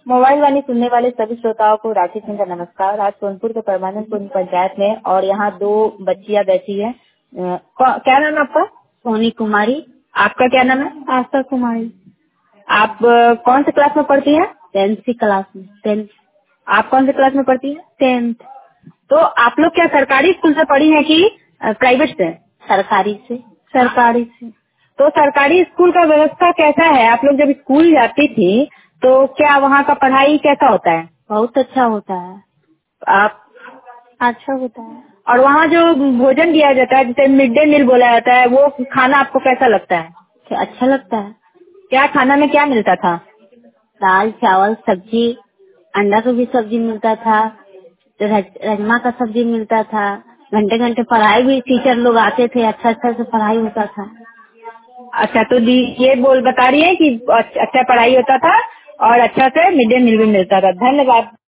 Mobile वाणी सुनने वाले सभी श्रोताओं को राखी सिंह का नमस्कार। आज सोनपुर के परमानंदपुर पंचायत में और यहाँ दो बच्चियां बैठी है। क्या नाम है आपका? सोनी कुमारी। आपका क्या नाम है? आस्था कुमारी। आप कौन से क्लास में पढ़ती हैं? 10th क्लास में। 10th। आप कौन से क्लास में पढ़ती हैं? 10th। तो आप लोग क्या सरकारी स्कूल से पढ़ी हैं कि प्राइवेट से? सरकारी से। सरकारी से। तो सरकारी स्कूल का व्यवस्था कैसा है? आप लोग जब स्कूल जाती थी तो क्या वहाँ का पढ़ाई कैसा होता है? बहुत अच्छा होता है। आप अच्छा होता है। और वहाँ जो भोजन दिया जाता है, जिसे मिड डे मील बोला जाता है, वो खाना आपको कैसा लगता है? अच्छा लगता है। क्या खाना में क्या मिलता था? दाल चावल सब्जी, अंडा का भी सब्जी मिलता था, राजमा का सब्जी मिलता था। घंटे घंटे पढ़ाई भी टीचर लोग आते थे, अच्छा अच्छा से पढ़ाई होता था। अच्छा, तो दी ये बोल बता रही है कि अच्छा पढ़ाई होता था और अच्छा से मिड डे मील भी मिलता था। धन्यवाद।